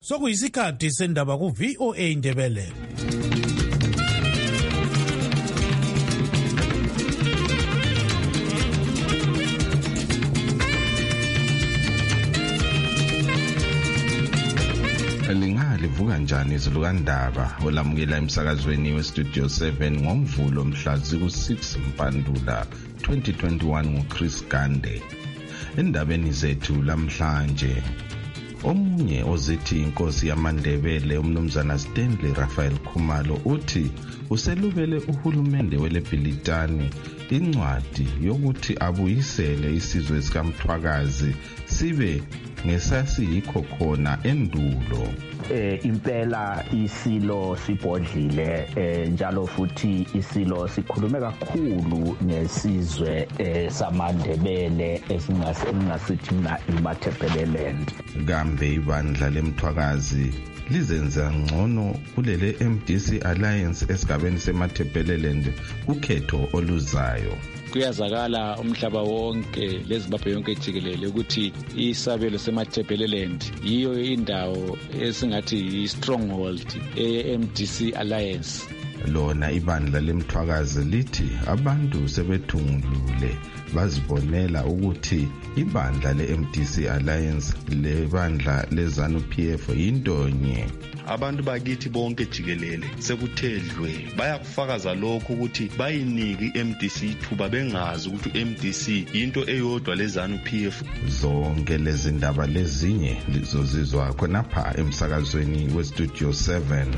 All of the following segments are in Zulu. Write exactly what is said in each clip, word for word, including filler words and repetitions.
sokuyisikhathi sendaba ku V O A Ndebele. Livuka njani izulu kaNdaba olamukela emsakazweni weStudio seven ngoMvulo mhla ziku six Mpandula twenty twenty-one nguChris Gande. Endabeni zethu lamhlanje, omunye ozithi inkosi yamaNdebele umnumzana Stanley Raphael Khumalo uthi uselubele uhulumende weLebhilitani incwadi yokuthi abuyisele isizwe sikaMthwakazi sibe ngesasiyikho khona endulo. Eh impela isilo sibhodlile eh njalo futhi isilo sikhulume kakhulu ngesizwe eh samaNdebele esingasithi mina iMatabeleland. Kambe ibandla leMthwakazi lizenza ngcono kulele M D C Alliance esigabeni seMatabeleland ukhetho oluzayo. Kuyazakala umhlaba wonke leZimbabwe yonke jikelele ukuthi isabelo seMatabeleland yiyo indawo esingathi i-stronghold e-M D C Alliance. Lona ibandla leMthwakazi lithi abantu sebethungulule bazibonela ukuthi ibandla le-M D C Alliance lebandla leZANU P F yintonye. Abantu bakithi bonke jikelele sekuthelwe bayakufakaza lokho ukuthi bayiniki i-M D C ithuba bengazi ukuthi i-M D C into eyodwa leZANU P F. Zonke lezi ndaba lezinye lizozizwa khonapha emsakazweni weStudio seven.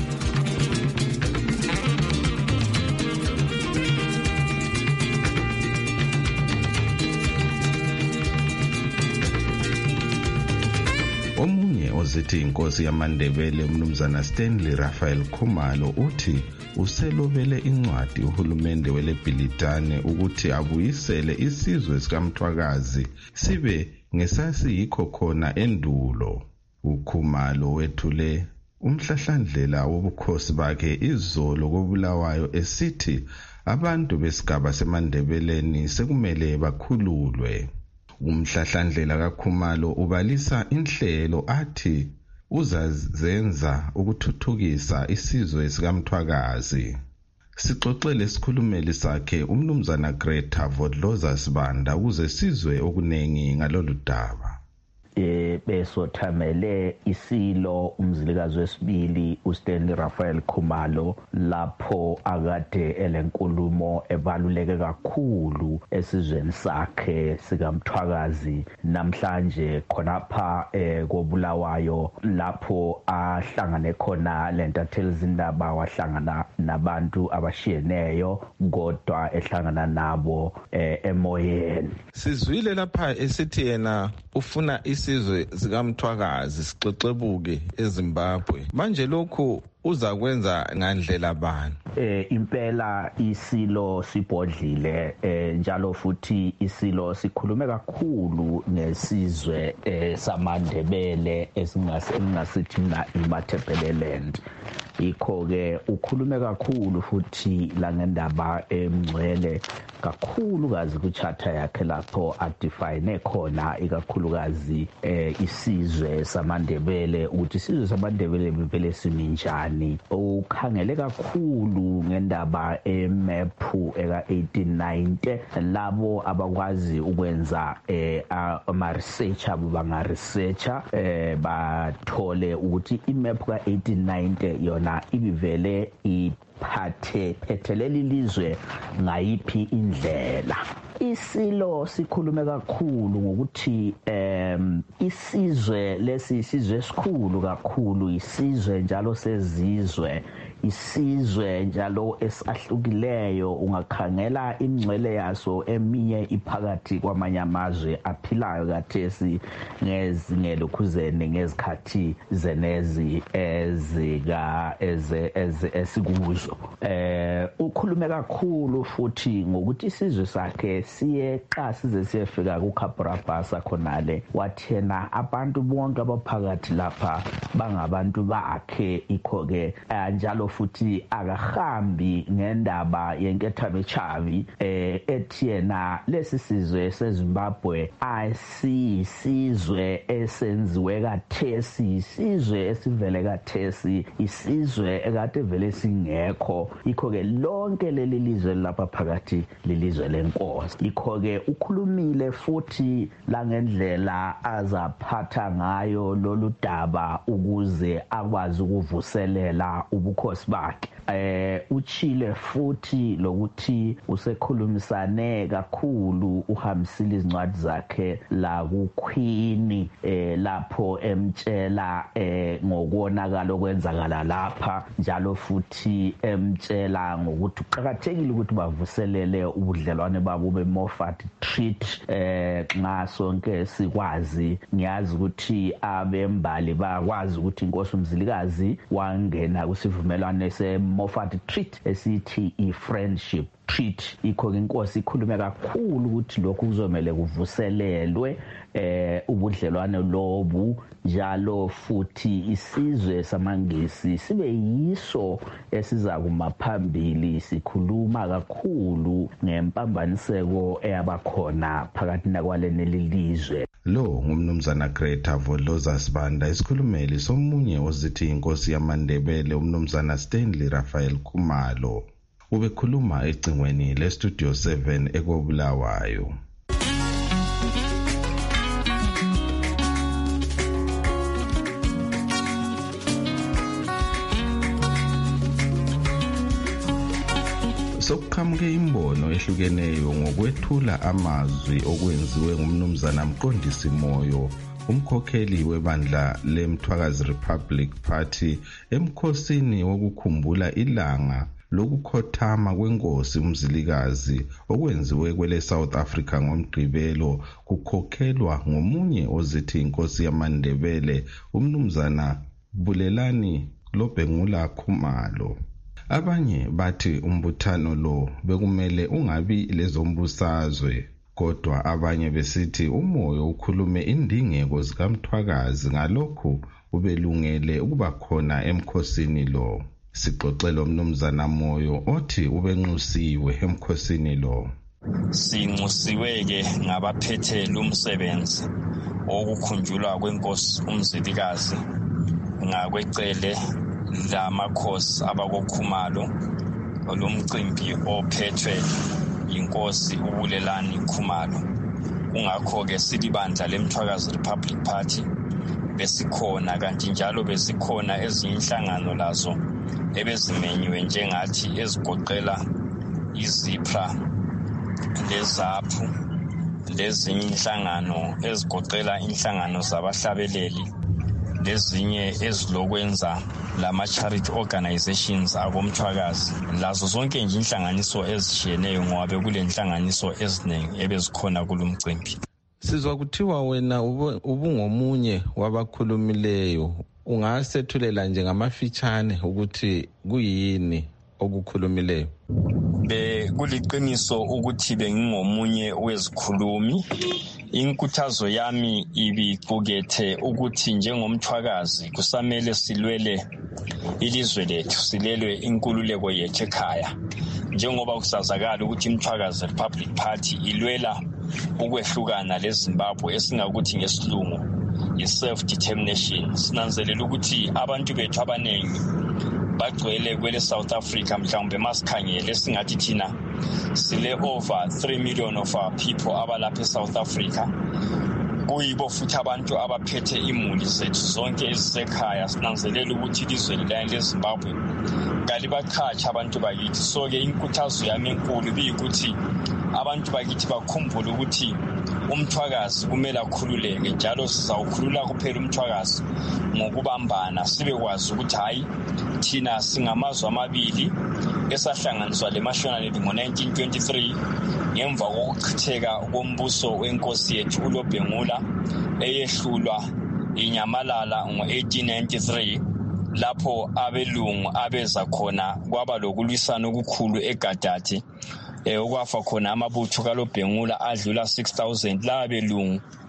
Ozithi inkosi yamaNdebele umnumzana Stanley Raphael Khumalo uthi uselobele incwadi uhulumende weLebhilitani ukuthi abuyisele isizwe sikaMthwakazi sibe ngesasiyikho khona endulo. uKhumalo wethule umhlahlandlela wobukhosi bakhe izolo kobulawayo esithi abantu besigaba seMandebeleni sekumele bakhululwe. Umhlahlandlela kaKhumalo ubalisa inhlelo athi uzazenza ukuthuthukisa isizwe sikaMthwakazi. Sixoxele isikhulumeli sakhe umnumzana Greta Vodloza Sibanda ukuze sizwe okunengi ngalolu daba. Eh besothamele isilo umzilikazi wesibili uStanley Raphael Khumalo lapho akade elenkulumo ebaluleke kakhulu esizweni sakhe sikaMthwakazi namhlanje khonapha eh kobulawayo lapho ahlangane khona lentatheli zindaba wahlangana nabantu abashiyeneyo kodwa ehlangana nabo eh emoyeni. Sizwile lapha esithi yena ufuna isizwe sikaMthwakazi sixexebuke eZimbabwe. Manje lokhu uza kwenza ngandlela bani? Eh impela isilo sibhodlile eh njalo futhi isilo sikhulume kakhulu ngesizwe eh samaNdebele esingasithi mina iMatabeleland. Ikho ke ukhulume kakhulu futhi la ngendaba emngcwele kakhulu kazi ku charter yakhe lapho adefine khona ikakhulukazi eh isizwe samaNdebele ukuthi isizwe samaNdebele bevele siminjani. Ukhangele kakhulu ngendaba emaphu eka eighteen ninety labo abakwazi ukwenza eh ama research abo banga researcher eh bathole ukuthi imap ka eighteen ninety yona ibivele iphathe phetheleli lizwe ngayiphi indlela. Isilo sikhulume kakhulu ngokuthi em isizwe lesi isizwe esikhulu kakhulu isizwe njalo sezizwe isizwe njalo esahlukileyo ungakhangela ingcwele yaso eminye iphakathi kwamanye amazwe aphilayo kathesi ngezingelokhuzene ngezikhathi zenezi ezika eze esikuzo. Eh ukhulume kakhulu futhi ngokuthi isizwe sakhe siye xa size siyefika kuKhabrabasa khonale wathena abantu bonke abaphakathi lapha bangabantu bakhe ikho ke njalo futhi akahambi ngendaba yenkethabechavi eh ethi yena lesi sizwe seZimbabwe asisizwe esenziwe kathesi, isizwe esivele kathesi, isizwe ekade vele singekho. Ikho ke lonke leli lizwe lapha phakathi lelizwe lenkosi. Ikho ke ukhulumile futhi la ngendlela azaphatha ngayo lolu daba ukuze akwazi ukuvuselela ubukhosi bakhe. Eh uchile futhi lokuthi usekhulumisane kakhulu uhambisile izincwadi zakhe la ku Queen eh lapho emtshela eh ngokonakala okwenzakala lapha, njalo futhi emtshela ngokuthi uqhakathekile ukuthi bavuselele ubudlelwane babo beMoffat Treaty. eh nxa sonke sikwazi, ngiyazi ukuthi abembali bakwazi ukuthi inkosi uMzilikazi wangena kusivumelwano seMoffat Treaty esithi i-Friendship Treaty. Ikho inkosi ikhulume kakhulu ukuthi lokhu kuzomela kuvuselelwe eh ubudlelwane lobu, njalo futhi isizwe samangisi sibe yiso esiza kumaphambili sikhuluma kakhulu ngempambaniseko eyabakhona phakathi nakwaleni lelizwe. Lo ngumnumzana Greta Vodloza Sibanda, isikhulumeli somunye ozithi inkosi yamaNdebele umnumzana Stanley Raphael Khumalo. Ubekhuluma ecingweni le Studio seven eKobulawayo. Sokuqhamuke imbono ehlukeneyo ngokwethula amazwi okwenziwe ngumnumzana Mqondisi Moyo, umkhokheli webandla leMthwakazi Republic Party, emkhosini wokukhumbula ilanga lokukhothama kwenkosi uMzilikazi okwenziwe kwele South Africa ngoMgqibelo, kukhokhelwa ngomunye ozithi inkosi yamaNdebele umnumzana Bulelani Lobhengula Khumalo. Abanye bathi umbuthano lo bekumele ungabi lezombusazwe, kodwa abanye besithi umoyo ukhulume indingeko zikaMthwakazi, ngalokho ubelungele ukuba khona emkhosini lo. Sixoxela umnumzana Moyo othi ubenxusiwe emkhosini lo. Sinxusiwe-ke ngabaphethe lumsebenzi okukhunjulwa kwenkosi uMzilikazi ngakwecele lamakhosi abakoKhumalo, olumcimbi ophethwe inkosi uBulelani Khumalo. Kungakho-ke silibandla leMthwakazi Republic Party besikhona, kanti njalo besikhona ezinye inhlangano lazo ebezimenywe njengathi ezigoqela iZipra leZaphu, lezinye inhlangano ezigoqela inhlangano zabahlabeleli, lezinye ezilokwenza lama charity organizations akomthwakazi. Lazo zonke nje inhlanganiso ezishiyeneyo, ngoba bekule nhlanganiso eziningi ebezikhona kulomcimbi. Sizwa kuthiwa wena ubungomunye wabakhulumileyo, ungasethulela nje ngamafitshane ukuthi kuyini okukhulumileyo? Be kuliqiniso ukuthi bengingomunye wezikhulumi. Inkuthazo yami ibiqukethe ukuthi njengomthwakazi kusamele silwele ilizwe lethu, silelwe inkululeko yethu ekhaya, njengoba kusazakala ukuthi iMthwakazi Republic Party ilwela ukwehlukana leZimbabwe esingakuthi ngesilungu i-self determination. Sinanzelela ukuthi abantu bethu abaningi bagcwele kwele South Africa, mhlawumbe masikhangele singathi thina sile over three million of our people abalapha eSouth Africa. Kuyibo futhi abantu abaphethe imuli zethu zonke ezisekhaya. Sinanzelela ukuthi ilizwe leZimbabwe kalibaqhatsha abantu bakithi. So-ke inkuthazo yami enkulu biyikuthi abantu bakithi bakhumbule ukuthi umthwakazi kumele akhululeke, njalo sizawukhulula kuphela umthwakazi ngokubambana, sibe kwazi ukuthi hayi thina singamazwe amabili esahlanganiswa leMashonaland ngo-nineteen twenty-three ngemva kokuchitheka kombuso wenkosi yethu uLobhengula eyehlulwa iNyamalala ngo-eighteen ninety-three, lapho abelungu abeza khona kwaba lokulwisana okukhulu eGadathi, eh okwafa khona amabutho kaLobhengula adlula six thousand. La belungu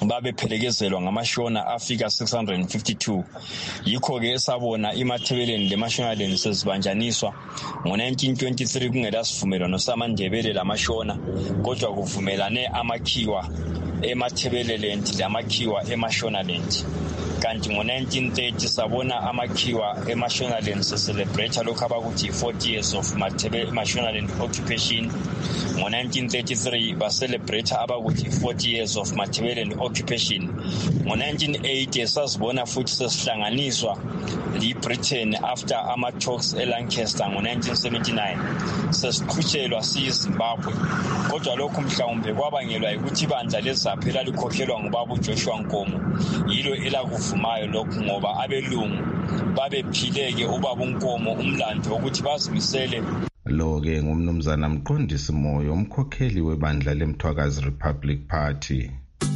babephelekezelwa ngamashona afika six hundred fifty-two. Yikho ke sabona iMathebeleni leMashonaland sezibanjaniswa ngo nineteen twenty-three kungela sivumelwano samandebele lamashona, kodwa kuvumelane amakhiwa eMathebeleland lamakhiwa eMashonaland. Kanti ngo nineteen thirty sabona amakhiwa eMashonaland se-celebrate lokho abakuthi forty years of Mashonaland occupation. Ngo nineteen thirty-three ba celebrate abakuthi forty years of Mathebeleland occupation. Ngo nineteen eighty sasibona futhi sesihlanganiswa li-Britain after ama-talks eLancaster ngo nineteen seventy-nine. Sesiqhutshelwa siyiZimbabwe, kodwa lokhu mhlawumbe kwabangelwa ukuthi ibandla leZAPU elalikhokhelwa ngubaba uJoshua Nkomo yilo elakuvumayo lokhu, ngoba abelungu babephileke ubaba uNkomo umlando ukuthi bazimisele. Lo-ke ngumnumzana Mqondisi Moyo, umkhokheli webandla leMthwakazi Republic Party.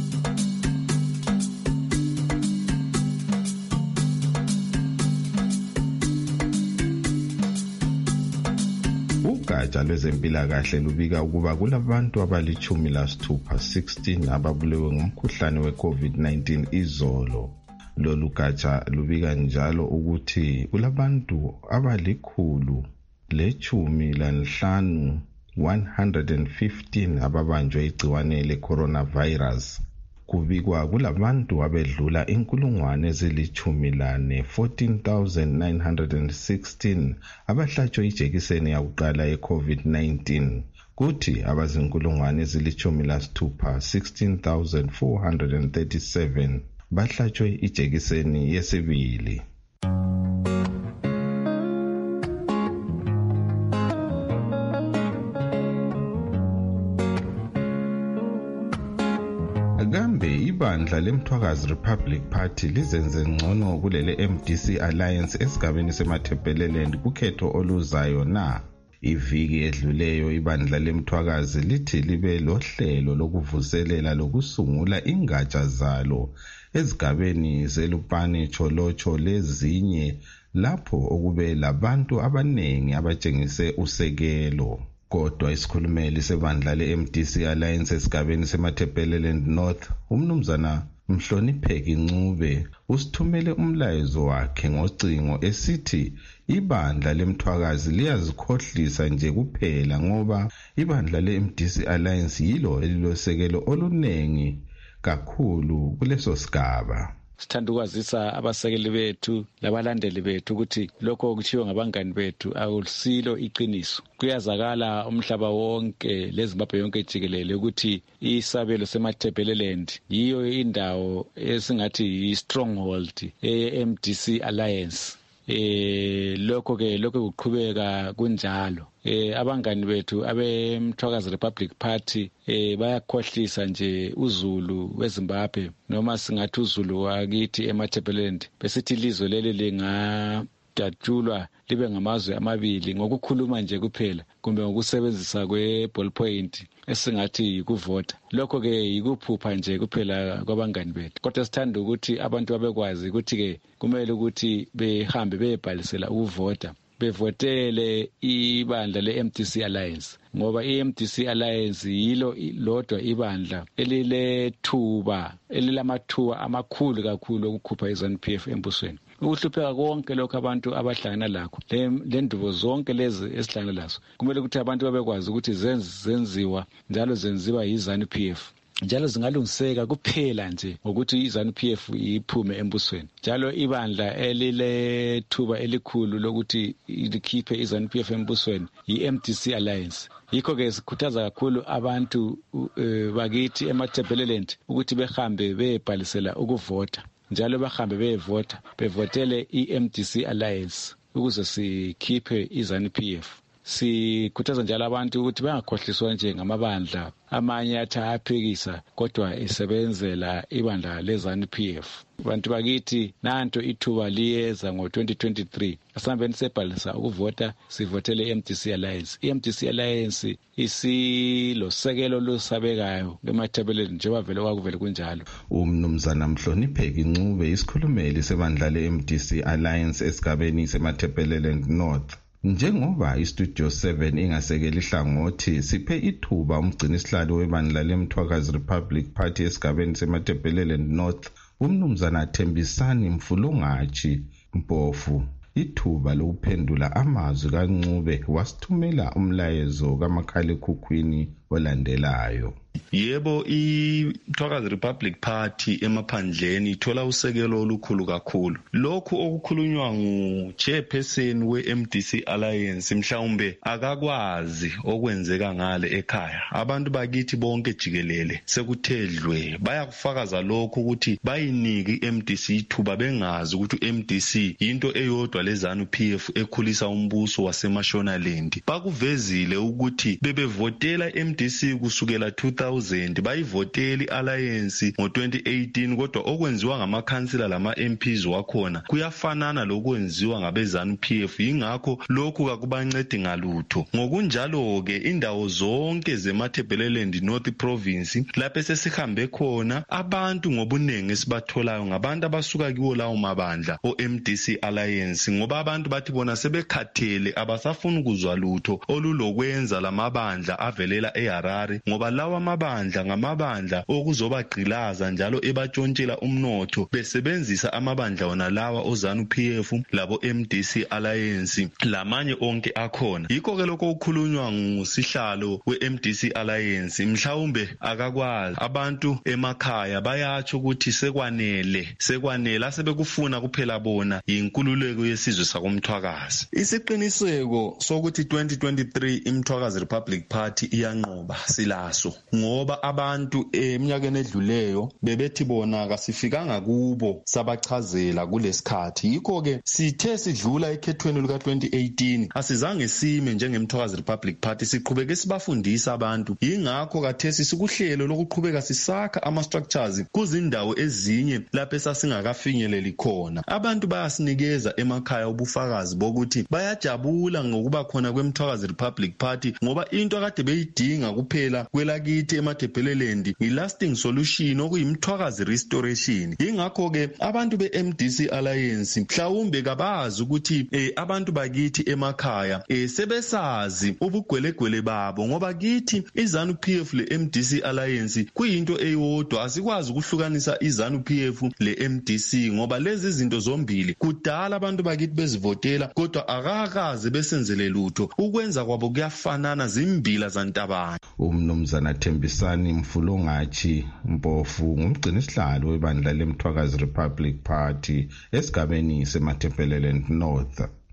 Ugatsha lwezempilakahle lubika ukuba kulabantu abalichumi lasithupha sixteen ababulewe ngumkhuhlane we-COVID nineteen izolo. Lolu gatsha lubika njalo ukuthi kulabantu abalikhulu lechumi lanhlanu one hundred fifteen ababanjwe igciwane le-coronavirus. Kubikwa kulabantu abedlula inkulungwane ezilichumi lane fourteen thousand nine hundred sixteen abahlatshwe ijekiseni yakuqala ye-COVID nineteen. Kuthi abazinkulungwane ezilichumi lasithupha sixteen thousand four hundred thirty-seven bahlatshwe ijekiseni yesibili. Kambe ibandla leMthwakazi Republic Party lizenze ngcono kulele M D C Alliance esigabeni seMathebeleland kukhetho oluzayo na? Iviki edluleyo ibandla leMthwakazi lithi libe lohlelo lokuvuselela lokusungula ingatsha zalo ezigabeni zeLupane, Cholocho lezinye lapho okube labantu abanengi abatshengise usekelo. Kodwa isikhulumeli sebandla le-M D C Alliance esigabeni seMathebeleland North, umnumzana Mhlonipheki Ncube, usithumele umlayezo wakhe ngocingo esithi ibandla leMthwakazi liyazikhohlisa nje kuphela ngoba ibandla le-M D C Alliance yilo elilosekelo olunengi kakhulu kuleso sigaba. Sithanda ukwazisa abasekeli bethu labalandeli bethu ukuthi lokho okuchiwe ngabangani bethu awusilo iqiniso. Kuyazakala umhlaba wonke leZimbabwe yonke jikelele ukuthi isabelo seMathebeleland yiyo indawo esingathi yi-stronghold ye-M D C Alliance. Eh lokho ke lokho kuqhubeka kunjalo. Eh abangani bethu abeMthwakazi Republic Party eh bayakhohlisa nje uZulu weZimbabwe noma singathi uZulu wakithi eMathebeleland besithi ilizwe leli linga datshulwa libe ngamazwe amabili ngokukhuluma nje kuphela kumbe ngokusebenzisa kwe-ballpoint esingathi yikuvota. Lokho ke yikuphupha nje kuphela kwabangani bethu, kodwa sithanda ukuthi abantu babekwazi ukuthi ke kumele ukuthi behambe beyebhalisela ukuvota, bevotele ibandla le-M D C Alliance ngoba i-M D C Alliance yilo lodwa ibandla elilethuba elilamathuba amakhulu kakhulu ukukhupha iZANU P F embusweni. Ukuhlupheka konke lokho abantu abahlangana lakho le ndubo zonke lezi esihlangana lazo kumele ukuthi abantu babekwazi ukuthi zenziwa njalo zenziwa yiZANU P F, njalo zingalungiseka kuphela nje ngokuthi iZANU P F iphume embusweni. Njalo ibandla elilethuba elikhulu lokuthi likhiphe iZANU P F embusweni yi-M D C Alliance. Yikho ke sikhuthaza kakhulu abantu uh, bakithi eMathebeleland ukuthi behambe beyebhalisela ukuvota, njalo bahambe beyevota bevotele i-M D C Alliance ukuze sikhiphe iZANU P F. Sikhuthaza njalo abantu ukuthi bangakhohliswa nje ngamabandla amanye athi ayaphikisa kodwa esebenzela ibandla leZANU P F. Abantu bakithi nanto ithuba liyeza ngo twenty twenty-three asambeni sebhalisa ukuvota sivotele i-M D C Alliance. I-M D C Alliance isilosekelo lusabekayo eMathebeleland njengoba vele kwakuvele kunjalo. Umnumzana Mhlonipheki Ncube isikhulumeli sebandla le-M D C Alliance esigabeni seMathebeleland North. Njengoba iStudio seven ingasekeli hlangothi siphe ithuba umgcinisihlalo webandla leMthwakazi Republic Party esigabeni seMatebeleland North umnumzana Thembisani Mfulungachi Mpofu ithuba lokuphendula amazwi kaNcube wasithumela umlayezo kamakhalekhukhwini olandelayo. Yebo, iMthwakazi Republic Party emaphandleni ithola usekelo olukhulu kakhulu. Lokhu okukhulunywa ngu-chairperson we-M D C Alliance mhlawumbe akakwazi okwenzeka ngale ekhaya. Abantu bakithi bonke jikelele sekuthedlwe bayakufakaza lokhu ukuthi bayiniki i-M D C ithuba bengazi ukuthi u-M D C into eyodwa lezanu P F ekhulisa umbuso waseMashonaland. Bakuvezile ukuthi bebevotela i-M D C kusukela two thousand bayivoteli alliance ngo twenty eighteen kodwa okwenziwa ngamakhansila lama M Ps wakhona kuyafanana lokwenziwa ngabezanu P F ingakho lokhu kakubancedi ngalutho. Ngokunjalo ke indawo zonke zeMatebeleland North Province lapho sesihambe khona abantu ngobunengi esibatholayo ngabantu abasuka kiwo lawo mabandla o M D C Alliance ngoba abantu bathi bona sebekhathele abasafuna ukuzwa lutho olulokwenza lamabandla avelela eHarare ngoba lawa amabandla ngamabandla okuzobagqilaza njalo ebatshontshela umnotho besebenzisa amabandla wona lawa ozanu P F labo M D C Alliance lamanye onke akhona. Yikho ke lokho okukhulunywa ngusihlalo we-M D C Alliance mhlawumbe akakwazi abantu emakhaya bayatsho ukuthi sekwanele sekwanele asebekufuna kuphela bona inkululeko yesizwe sakomthwakazi. Isiqiniseko sokuthi twenty twenty-three iMthwakazi Republic Party iyanqoba silaso ngoba abantu eminyakeni edluleyo bebethi bona kasifikanga kubo sabachazela kulesikhathi. Yikho ke sithe sidlula ekhethweni luka twenty eighteen asizange sime njengeMthwakazi Republic Party siqhubeke sibafundisa abantu. Ingakho kathesi sikuhlelo lokuqhubeka sisakha ama structures kuzindawo ezinye lapho esasingakafinyeleli khona. Abantu bayasinikeza emakhaya ubufakazi bokuthi bayajabula ngokuba khona kweMthwakazi Republic Party ngoba into akade beyidinga kuphela kwelakithi eMatebeleland i-lasting solution okuyimthwakazi restoration. Ingakho ke abantu be-M D C Alliance mhlawumbe kabazi ukuthi eh, abantu bakithi emakhaya eh, sebesazi ubugwelegwele babo ngoba kithi izanu P F le-M D C Alliance kuyinto eyodwa asikwazi ukuhlukanisa izanu P F le-M D C ngoba lezi zinto zombili kudala abantu bakithi bezivotela kodwa akakaze besenzele lutho ukwenza kwabo kuyafanana zimbila zantabana. Umnumzana Thembisani Mfulungachi Mpofu ngumgcinisihlalo webandla leMthwakazi Republic Party esigabeni seMatebeleland North.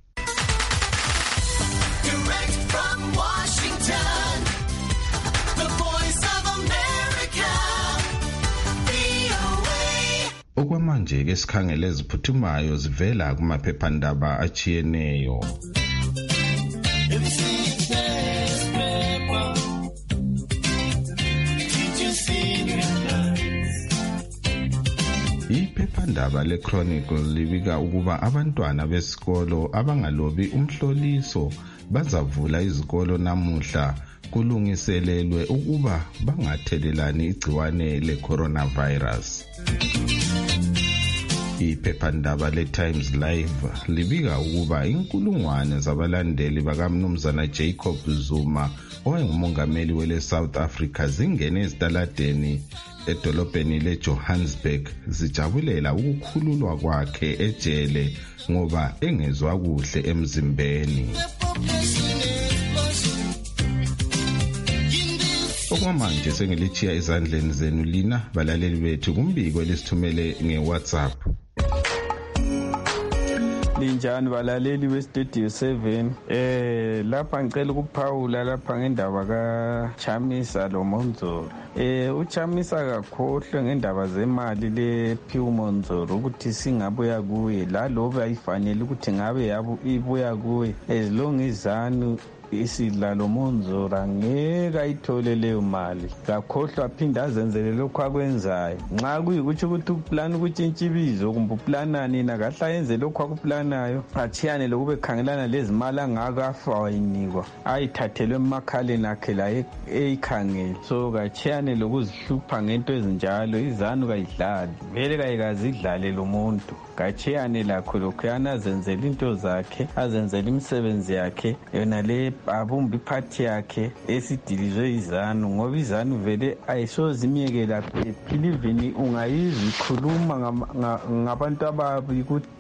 Direct from Washington, the voice of America, V O A. Okwamanje ke sikhangele eziphuthumayo zivela kumaphephandaba achiyeneyo. Iphephandaba leChronicle libika ukuba abantwana besikolo abangalobi umhloliso bazavula izikolo namuhla kulungiselelwe ukuba bangathelelani igciwane le-coronavirus. Iphephandaba leTimes Live libika ukuba inkulungwane zabalandeli bakamnumzana Jacob Zuma owayengumongameli wele South Africa zingene ezitaladeni edolobheni leJohannesburg zijabulela ukukhululwa kwakhe ejele ngoba engezwa kuhle emzimbeni. Okwamanje sengilichiya ezandleni zenu lina balaleli bethu kumbiko lesithumele ngeWhatsApp. Linjani balaleli beStudio seven eh lapha ngicela ukuphawula lapha ngendaba kaChamisa loMonzolo. Eh uChamisa kakhohlwe ngendaba zemali lePhiwa Monzolo ukuthi singabuya kuye la lobe ayifanele ukuthi ngabe yabo ibuya kuye as long izanu isidlalo Monzolo angeke ayithole leyo mali kakhohlwa aphinda azenzele lokho akwenzayo nxa kuyikuthi ukuthi uplan ukutshintsha ibizo kumbe uplanani na kahla yenze lokho akuplanayo athiyane lokube khangelana lezimali angakafa wayinikwa ayithathelwe emakhaleni akhe la eyikhangele so kathiyane lokuzihlupha ngento ezinjalo izanu kayidlali vele kayikazi idlale lo muntu kachiyane lakho lokhuyana azenzela into zakhe azenzela imisebenzi yakhe yona le abumba iphathi yakhe esidilizwe izanu ngoba izanu vele ayisoze imiyekela phela even ungayizwa ikhuluma ngabantu ababi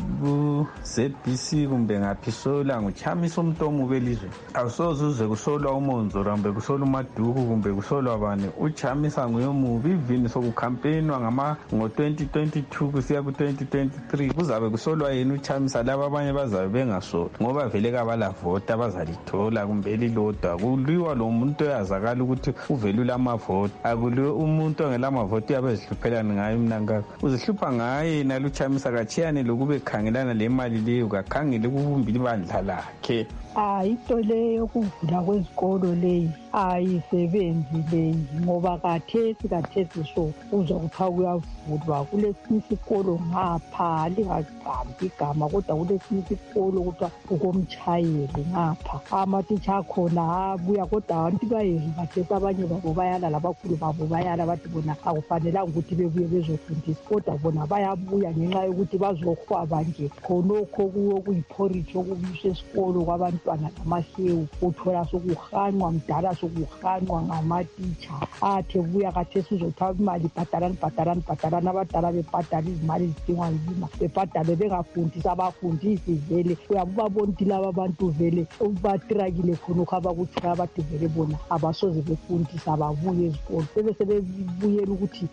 ku-Z B C kumbe ngaphi sola nguChamisa umuntu omubi elizweni awusoze uze kusolwa uMonzolo kumbe kusolwa uMaduku kumbe kusolwa abane uChamisa nguye omubi even sokukhampenwa ngama ngo-twenty twenty-two kusiya ku-twenty twenty-three kuzabe kusolwa yena uChamisa laba abanye bazabe bengasoli ngoba vele kabalavota abazalithola kumbe lilodwa kuliwa lo muntu oyazakala ukuthi uvele ulamavoti akuliwe umuntu ongelamavoti uyabe ezihluphelani ngayo mnankaka uzihlupha ngaye nalo uChamisa kachiyane lokube khangelana le mali leyo kakhangele ukubumbila ibandla lakhe. Hayi into leyo kuvula kwezikolo leyi ayisebenzi leyi ngoba kathesi kathesi so uzwa kuthiwa kuyavulwa kulesinye isikolo ngapha lingaqambi igama kodwa kulesinye isikolo kuthiwa ukomtshayeli ngapha amatitsha akhona abuya kodwa abantu bayezwa kathesi abanye babo bayala labakhulu babo bayala bathi bona akufanelanga ukuthi bebuye bezofundisa kodwa bona bayabuya ngenxa yokuthi bazohwaba nje khonokho kuwo kuyiporridge okubiswa esikolo kwabantwana namahewu uthola sokuhanqwa mdala sokuhanqwa ngamatitsha athe buya kathesi uzothatha imali bhadalani bhadalani bhadalani abadala bebhadala izimali ezidingwa nzima bebhadale bengafundisi abafundisi vele uyababona ukuthi laba abantu vele batrakile khonokho abakuthiwa abathi vele bona abasoze befundisa ababuye ezikolo bebe sebebuyela ukuthi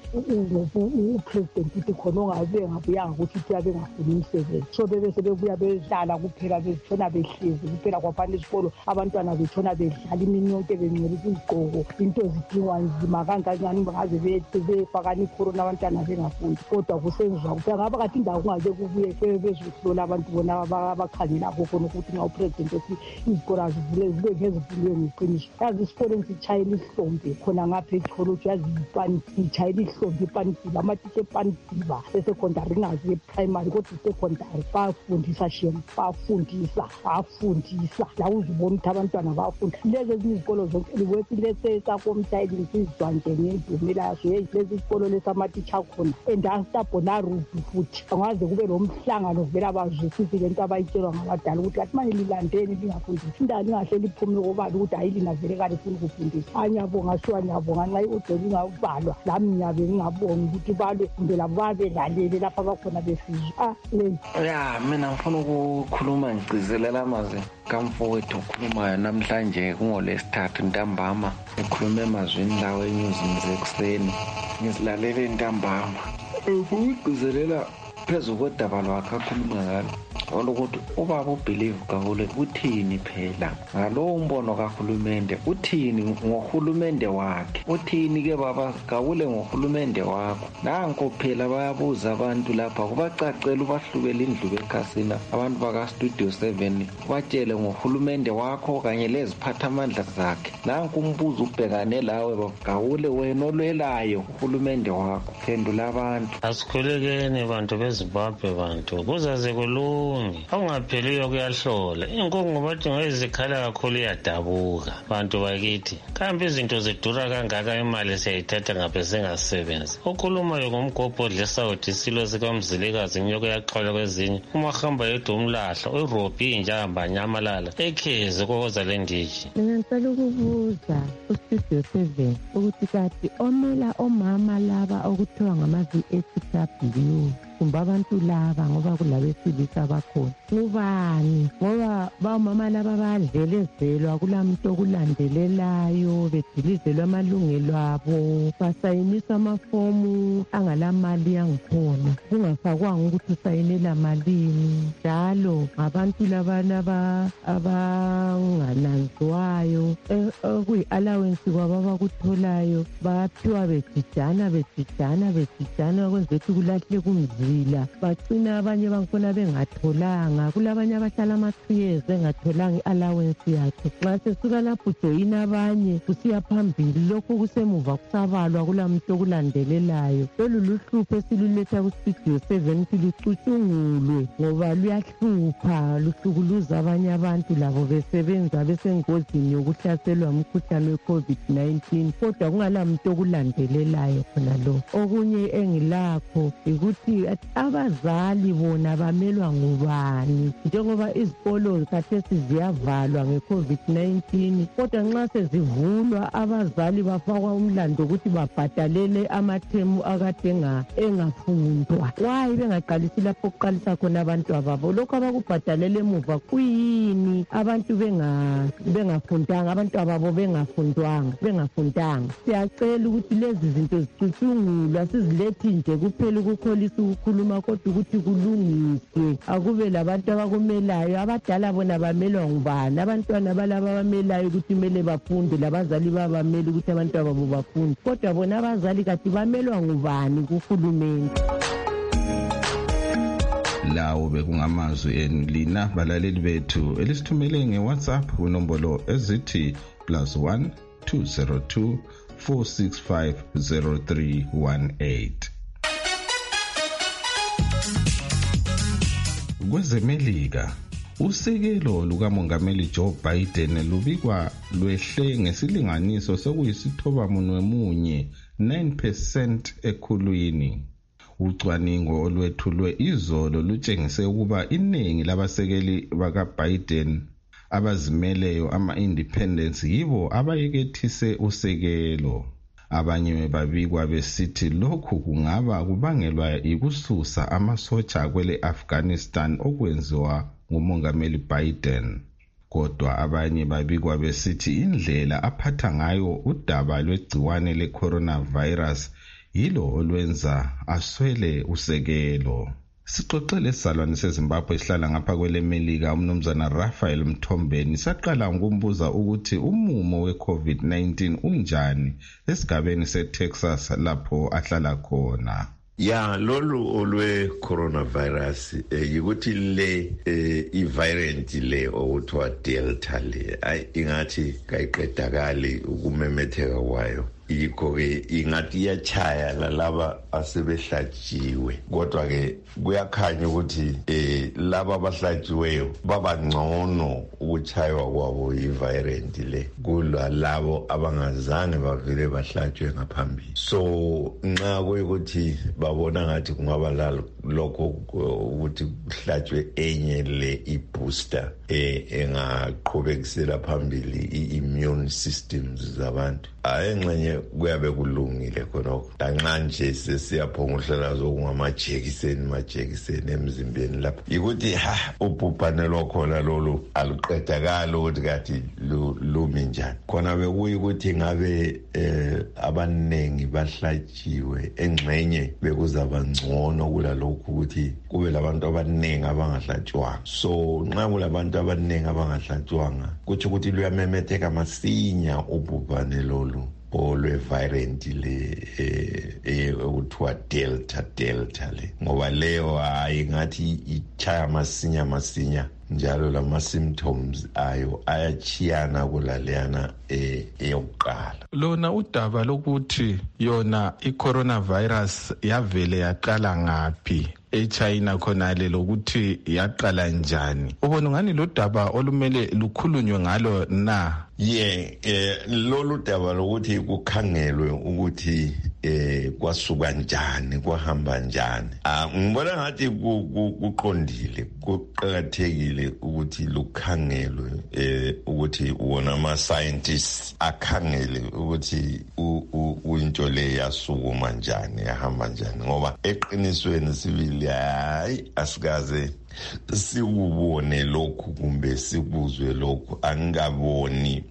upresident uthi khona ongabe ngabuyanga ukuthi uthi abengafuni imisebenzi so bebe sebebuya behlala kuphela bezitshona behlezi kuphela kwafanele isikolo abantwana betshona bedlala imini yonke bengcolisa izigqoko into zidingwa nzima kangakanani bangaze befakana icorona abantwana bengafundi kodwa kusenziwa kuphela ngaba kathi indawo kungaze kubuye bezohlola abantu bona abakhangelakho khona ukuthi nxa upresident ethi izikolo zivule zibe ngezivuliwe ngeqiniso yazi isikolo ngitshayela ihlombe khona ngapha echolotsho yazi ipani ngitshayela ihlombe ipanisiba amatitsha epanisiba esecondary ngazi eprimary kodwa isecondary bafundisa shem bafundisa bafundisa la uzibona ukuthi abantwana bafunda lezi ezinye izikolo zonke liwethi lesesakomtshayeli lisizwa nje ngendumela yaso yeyi lezi izikolo lesamatitsha khona and astabona rudu futhi angaze kube lo mhlangano vele abazwisisi lento abayitshelwa ngabadala ukuthi kathi manje lilandeni lingafundisi indaba lingahle liphume kobani ukuthi hayi lina vele kade funa ukufundisa anyabonga siwa nyabonga nxa iodoli ingavalwa lami ngiyabe ngingabongi ukuthi balwe kumbe labo babelalele lapha abakhona besizwa ah leyi ya mina ngifuna ukukhuluma ngigcizelela amazwi kamfowethu okhulumayo namhlanje kungolesithathu ntambama ekhulume emazwini lawo enyuzini zekuseni ngizilalele ntambama ukugcizelela phezu kodaba lwakhe akhuluma ngalo olokuthi ubaba ubelieve kakhulu uthini phela ngalowo mbono kahulumende uthini ngohulumende wakhe uthini ke baba kawule ngohulumende wakho nanko phela bayabuza abantu lapha kubacacela ubahlukela indlu bekhasina abantu baka Studio seven batshele ngohulumende wakho kanye leziphathamandla zakhe nanko umbuzo ubhekane lawe baba kawule wena olwelayo uhulumende wakho phendula abantu asikhulekeni bantu beZimbabwe bantu kuzaze kulunge okungapheliyo kuyahlola inkungu bathi ngezikhala kakhulu iyadabuka bantu bakithi kambe izinto zidura kangaka imali siyayithatha ngaphe singasebenzi okhulumayo ngomgobho odlesawuthi isilo sikamzilikazi inyoko yaxhola kwezinye umahamba yedwa umlahla uRobbie injamba nyamalala ekhezi kokoza lendiji mina ngicela ukubuza uStudio seven ukuthi kathi omela omama laba okuthiwa ngama-V S W kumbe abantu laba ngoba kulabesilisa bakhona ngubani ngoba bamama laba badlelezelwa kulamuntu okulandelelayo bedilizelwa amalungelo abo basayinisa amafomu angalamali yangikhona kungafakwanga ukuthi usayinela malini njalo ngabantu labana abangananzwayo okuyi-allowance kwabo abakutholayo baphiwa bejijana bejijana bejijana kwenza ukuthi kulahle kunzila bacina abanye bankona bengatholanga kulabanye abahlala ama-two years bengatholanga i-allowance yakhe nxa sesuka lapho ujoyina abanye kusiya phambili lokhu kusemuva kusabalwa kulamuntu okulandelelayo lolu luhlupho esiluletha kuStudio seven ukuthi lucutshungulwe ngoba luyahlupha luhlukuluza abanye abantu labo besebenza besengozini yokuhlaselwa umkhuhlane we-covid nineteen kodwa kungala muntu okulandelelayo khona lo okunye engilakho ukuthi athi abazali bona bamelwa ngubani njengoba izikolo khathesi ziyavalwa nge-covid nineteen kodwa nxa sezivulwa abazali bafakwa umlando ukuthi babhadalele amathemu akade engafundwa. Why bengaqalisi lapho okuqalisa khona abantu ababo? Lokho abakubhadalele emuva kuyini abantu bengafundanga, abantu ababo bengafundwanga bengafundanga? Siyacela ukuthi lezi zinto zicutshungulwa, sizilethi nje kuphela ukukholisa ukukhuluma kodwa ukuthi kulungiswe, akube labantu abakumelayo. Abadala bona bamelwa ngubani? Abantwana balaba bamelayo ukuthi kumele bafunde, labazali babamela ukuthi abantu ababo bafunde, kodwa bona abazali kathi bamelwa ngubani kuhulumeni? Lawo bekungamazwi enu lina balaleli bethu elisithumele nge-WhatsApp unombolo ezithi plus one two zero two four six five zero three one eight. Kwezemelika, usekelo lukamongameli Joe Biden lubikwa lwehle ngesilinganiso sokuyisithoba munwe munye nine percent ekhulwini. Ucwaningo olwethulwe izolo lutshengise ukuba iningi labasekeli baka-Biden abazimeleyo ama-independents yibo abayekethise usekelo. Abanye babikwa besithi lokhu kungaba kubangelwa ikususa amasotsha kwele Afghanistan okwenziwa ngumongameli Biden. Kodwa abanye babikwa besithi indlela aphatha ngayo udaba lwegciwane le-coronavirus yilo olwenza aswele usekelo. Sixoxele isalwane seZimbabwe esihlala ngapha kwele Melika umnumzana Raphael Mthombeni saqala ngokumbuza ukuthi umumo we-covid nineteen unjani esigabeni seTexas lapho ahlala khona. Ya lolu olwe coronavirus yikuthi le i-variant le okuthiwa Delta le ingathi kayiqedakali ukumemetheka kwayo. Yikho-ke ingathi iyachaya lalaba asebehlatshiwe, kodwa-ke kuyakhanya ukuthi eh laba abahlatshiweyo babangcono ukuchaywa kwabo yi-variant le kulalabo abangazange bavele bahlatshwe ngaphambili. So nxa kuyikuthi babona ngathi kungaba lokho ukuthi kuhlatshwe enye le i-booster eh engaqhubekisela phambili i-immune systems zabantu, ayengxenye kuyabe kulungile khonokho. Lanxa nje sesiyaphonga uhlala zokungamajekiseni majekiseni emzimbeni lapho yikuthi ha ubhubhane lokhona lolu aluqedakala ukuthi kathi lumi njani. Khona bekuyikuthi ngabe eh abanengi bahlatshiwe engxenye bekuzaba ngcono kulalokhu ukuthi kube labantu abanengi abangahlatshwanga. So nxa kulabantu abanengi abangahlatshwanga kuthi ukuthi luyamemetheka masinya ubhubhane lolu olwe-variant le ekuthiwa delta delta le, ngoba leyo hayi ngathi ichaya masinya masinya njalo lama-symptoms ayo ayachiyana kulaleyana eyokuqala. Lona udaba lokuthi yona i-coronavirus yavele yaqala ngaphi eChina khonale lokuthi yaqala njani, ubona ngani lo daba olumele lukhulunywe ngalo na? Ye eh lolu daba lokuthi kukhangelwe ukuthi eh kwasuka njani kwahamba njani, ah ngibona ngathi kuqondile kuqhakathekile ukuthi lukhangelwe eh ukuthi wona ama scientists akhangele ukuthi into le yasukuma njani yahamba njani, ngoba eqinisweni sibili hayi asikaze sikubone lokhu kumbe sikuzwe lokhu. Angikaboni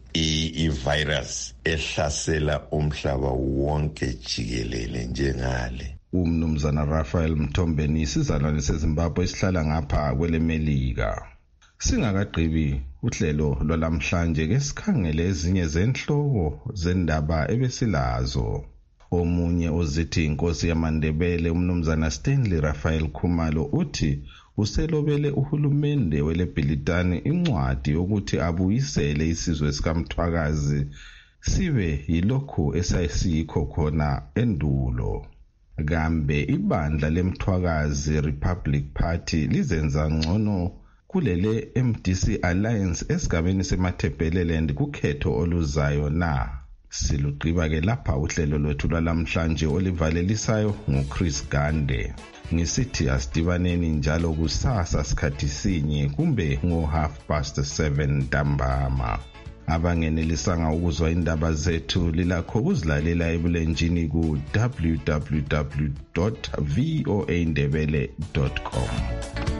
i-virus ehlasela umhlaba wonke jikelele njengale. Umnumzana Raphael Mthombeni isizalwane seZimbabwe esihlala ngapha kwele Melika. Singakagqibi uhlelo lwalamhlanje ke sikhangele ezinye zenhloko zendaba ebesilazo. Omunye ozithi inkosi yamaNdebele umnumzana Stanley Raphael Khumalo uthi uselobele uhulumende weleBhilitani incwadi yokuthi abuyisele isizwe sikaMthwakazi sibe yilokhu esayikho khona endulo. Kambe ibandla leMthwakazi Republic Party lizenza ngcono kulele M D C Alliance esigabeni seMatabeleland kukhetho oluzayo na? Silugqiba ke lapha uhlelo lwethu lwalamhlanje olivalelisayo nguChris Gande. Ngisithi asidibaneni njalo kusasa sikhathi sinye kumbe ngo half past seven ntambama. Abangenelisanga ukuzwa indaba zethu lilakho ukuzilalela ebulenjini ku w w w dot voa ndebele dot com.